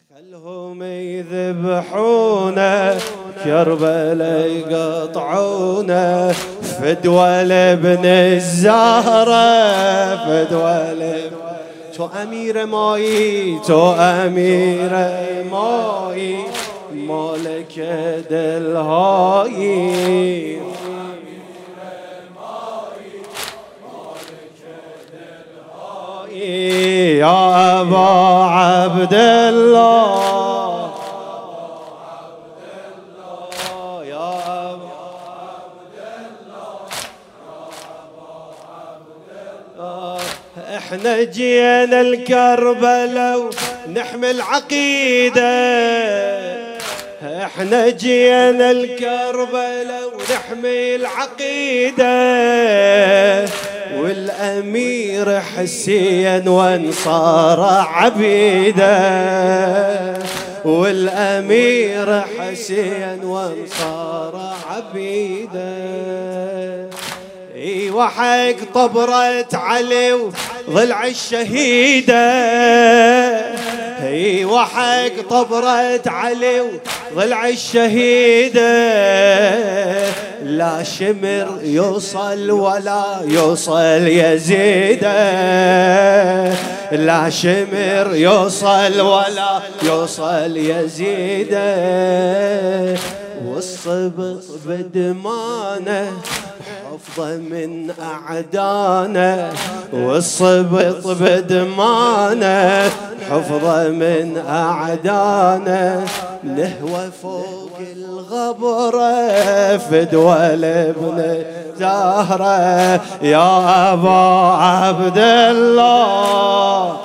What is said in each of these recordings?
خلهم يذبحونا كربلاء يقطعونا فدوى لابن الزهرة فدوى لابن تو أمير ماي تو أمير ماي مالك دلهاي يا أبا عبد الله يا أبا عبد الله احنا جينا الكربلاء ونحمل عقيدة احنا جينا الكربلاء ونحمل عقيدة والأمير حسين وانصار عبيده والأمير حسين وانصار عبيده اي وحق طبرة علي وضلع الشهيدة اي وحق طبرة علي وضلع الشهيدة لا شمر يوصل ولا يوصل يزيد لا شمر يوصل ولا يوصل يزيد والصبط بدمانه حفظه من أعدانه والصبط بدمانه حفظه من أعدانه نهوى فوق الغبرة فدوى لابن زهرة يا أبا عبد الله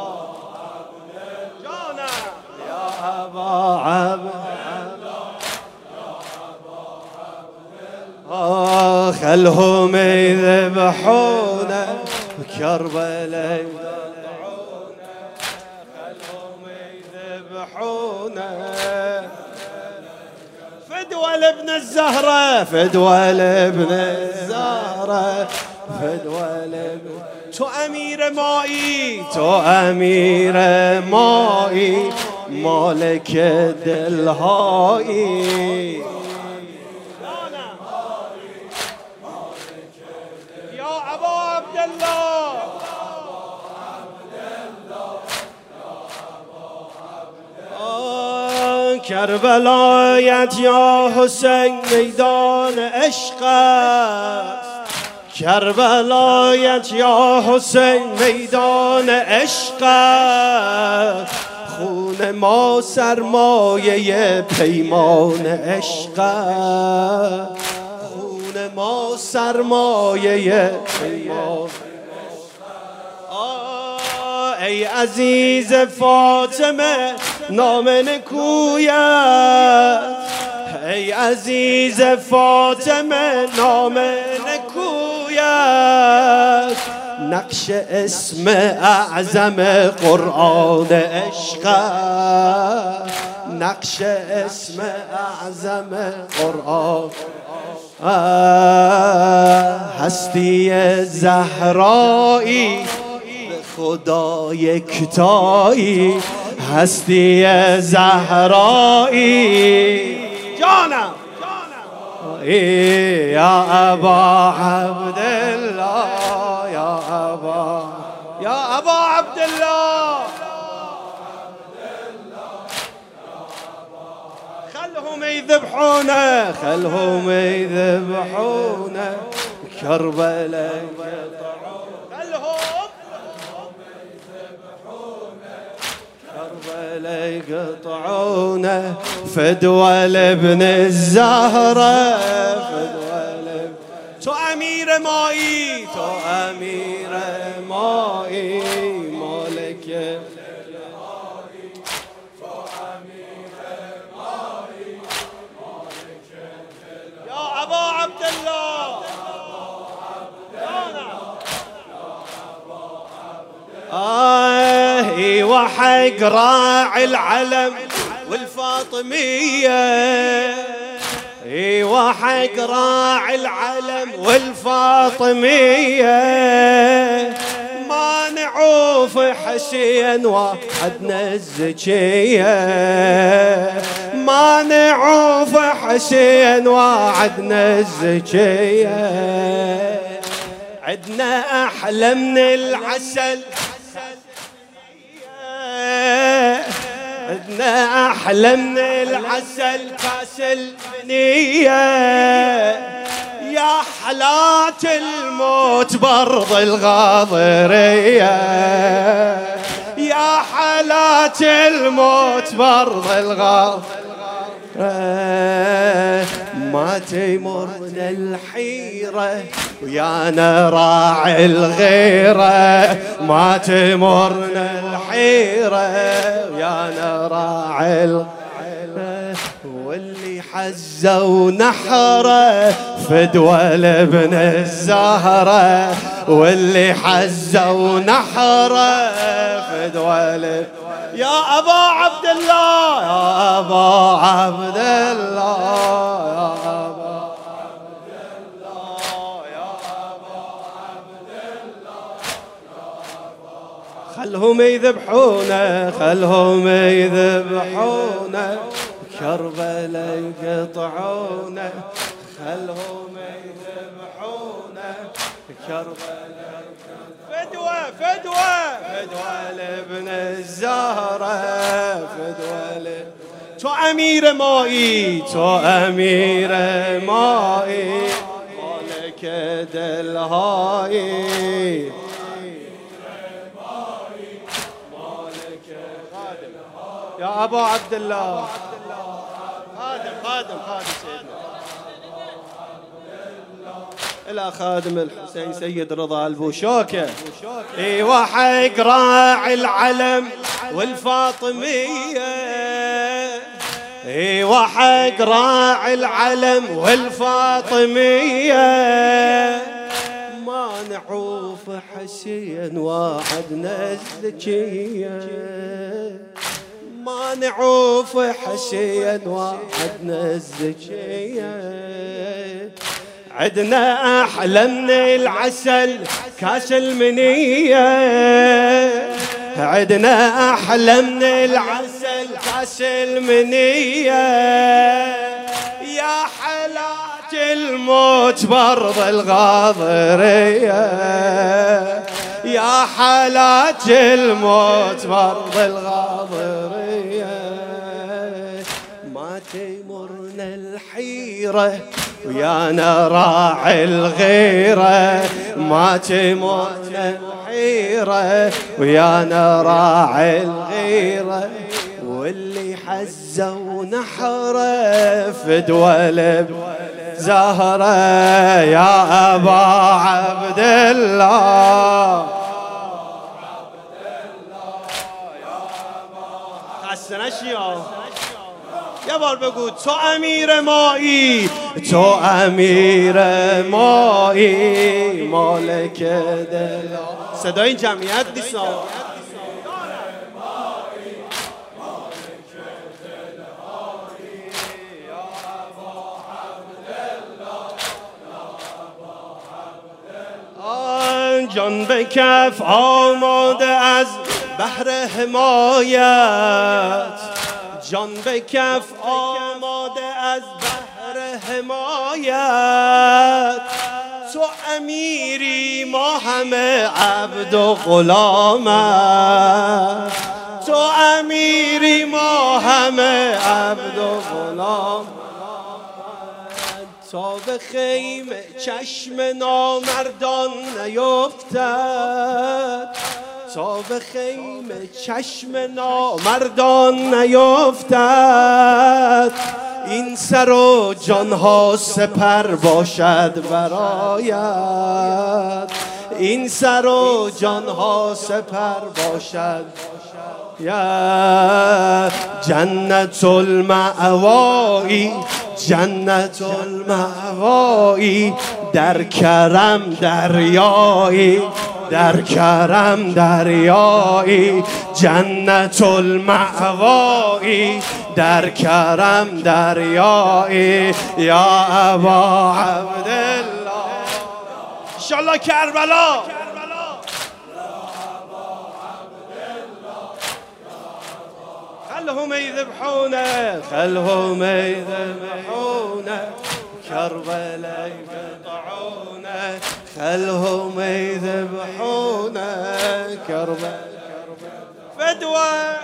يا أبا عبد خلهم يذبحونا كربلاء يقطعونا خلهم يذبحونا فدوى لابن الزهرة فدوى لابن الزهرة فدوى لابن تو أمير مائي تو أمير مائي مالك دلهاي کربلایت یا حسین میدان عشق است کربلایت یا حسین میدان عشق است خون ما سرمایه پیمان عشق است خون ما سرمایه پیمان ای عزیز فاطمه نام نکویت ای عزیز فاطمه نام نکویت نقش اسم اعظم قرآن عشق نقش اسم اعظم قرآن هستی زهرایی خدا یکتایی هستی زهرایی جانم یا ابا عبدالله یا ابا عبدالله خلهم يذبحونا خلهم يذبحونا كربلاء كربلاء يقطعونه فدوى لابن الزهرة فدوى لابن تو أمير مائي تو أمير مائي مالك يا أبا عبد الله وحق راعي العلم والفاطمية وحق راعي العلم والفاطمية ما نعوف حسين وحدنا الزكية، ما نعوف حسين وعدنا الزكية. عدنا أحلى من العسل، عدنا أحلى من العسل كاس البنية. يا حلاة الموت برض الغاضرية، يا حلاة الموت برض الغاضرية. ما تمرنا الحيرة ويانا راعي الغيرة، ما تمرنا الحيرة ويانا راعي الغيرة. واللي حزه ونحره فدوى لابن الزهرة، واللي حزه ونحره فدوى لابن. يا أبا عبد الله، يا أبا عبد الله، يا أبا عبد الله، يا أبا عبد الله. خلهم يذبحونا، خلهم يذبحونا، كربلاء يقطعونا، خلهم يذبحونا، كربلاء. فدوى فدوى فدوى لابن الزهرة، فدوى لابن. تو أمير مائي، تو أمير مائي، مالك دلهاي. يا أبا عبد الله، خادم خادم خادم سيدنا إلى خادم الحسين سيد رضا البوشوكة. ايوه حق راعي العلم والفاطمية، ايوه حق راعي العلم والفاطمية. ما نعوف حسين وعدنا الزكية، ما نعوف حسين وعدنا الزكية. عدنا أحلى من العسل كاس المنية، عدنا أحلى من العسل كاس المنية. يا حلاة الموت برض الغاضرية، يا حلاة الموت برض الغاضرية. ما تمرنا الحيرة ويانا راعي الغيرة، ما تمرنا الحيرة ويانا راعي الغيرة. واللي حزه ونحره فدوى لابن زهرة. يا أبا عبد الله، خسنا شيا يا بار بگو تو امیر مایی، تو امیر مایی، مالک دل. صدای این جمعیت نیستن. جان به کف آماده از بحر حمایت، جان به کف آماده از بحر حمایت. تو امیری ما همه عبد و غلامت، تو امیری ما همه عبد و غلام. تا به خیمه چشم نامردان نیفتد، تا به خیمه چشم نامردان نیفتد. این سر و جانها سپر باشد برایت، این سر و جانها سپر باشد. یا جنت المأوایی، جنت المأوایی، در کرم دریایی، در کرم دریایی. جنت المأوایی، در کرم دریایی. یا ابا عبدالله، انشالله کربلا. خلهم يذبحونه خلهم يذبحونه كربلاء يقطعونه خلهم يذبحونه كربلاء فدوى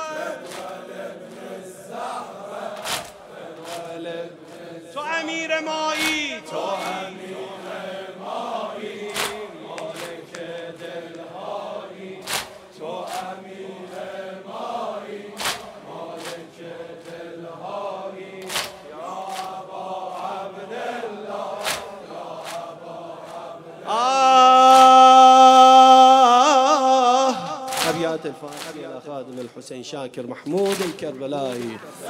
تو امیر مایی تو امیر مایی مالک دلهایی تو امیر مایی مالک دلهایی یا ابا عبدالله یا ابا عبدالله ابيات الفاتحه الى خادم الحسين شاكر محمود الكربلائي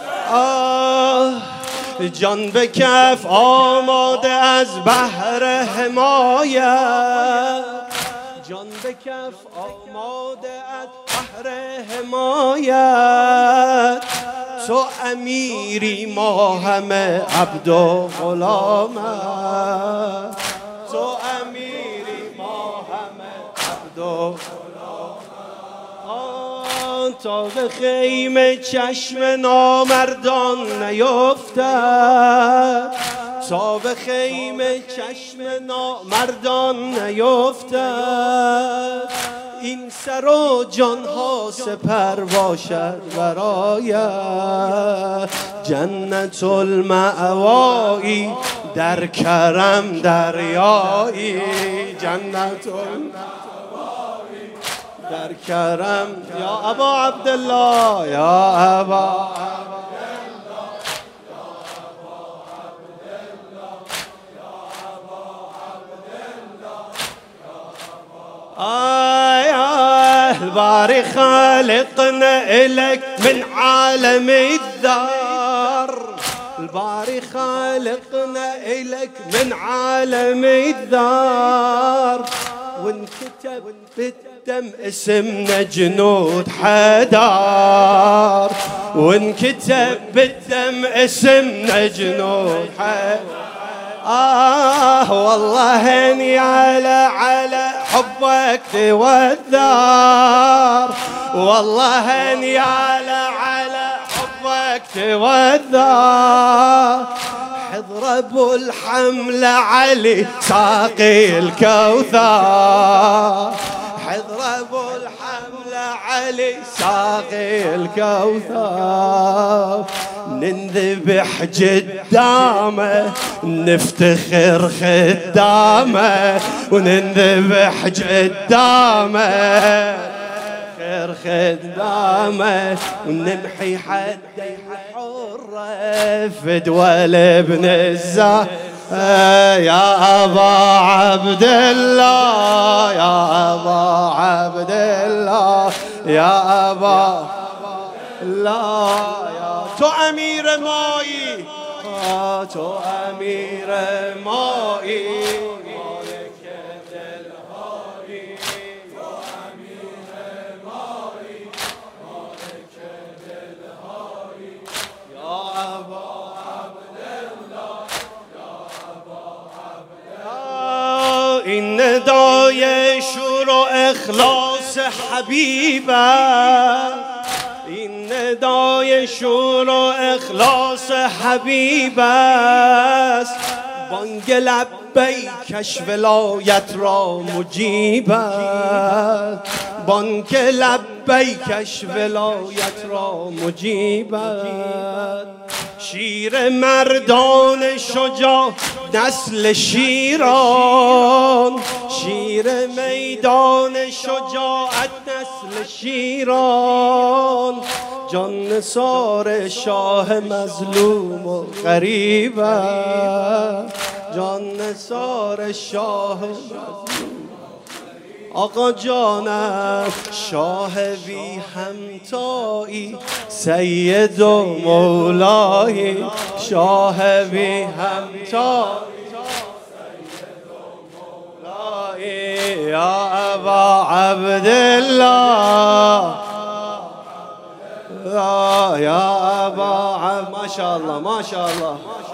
جان به کف آماده از بحر حمایت جان به کف آماده از بحر حمایت تو امیری ما همه عبد و غلامت تو امیری ما همه عبد و تا به خیمه چشم نامردان نیفتد تا به خیمه چشم نامردان نیفتد این سر و جانها سپر باشد برایت جنت المأوایی در کرم دریایی جنت در کرم یا ابا عبدالله یا ابا الباري خالقنا إلك من عالم الذر الباري خالقنا إلك من عالم الذر وانكتب بالدم اسمنا جنود حدار وانكتب بالدم اسمنا جنود حدار والله اني على حبك توذر والله اني على حبك توذر حضر ابو الحمل علي ساقي الكوثر حضر ابو الحمل علي ساقي الكوثر ننذبح قدامه نفتخر خدامه وننذبح قدامه خير خدامه ونمحي حد الحرة فدوى لابن الزهر يا أبا عبد الله يا أبا عبد الله يا أبا لا يا تو أمير مائي تو أمير مائي مالك دلهائي تو أمير مائي مالك دلهائي يا أبا عبد الله يا أبا عبد الله این ندای شور و اخلاص حبیبه این ندای شور و اخلاص حبیب است بانگ لبیکش ولایت را مجیب است بانگ لبیکش ولایت را مجیب است شیر مردان شجاع نسل شیران شیر میدان شجاعت نسل شیران جان نثار شاه مظلوم و غریب جان نثار شاه مظلوم آقا جانم شاه بی همتایی سید و مولایی شاه بی همتایی یا ابا عبدالله یا ابا عبدالله ما شاء الله ما شاء الله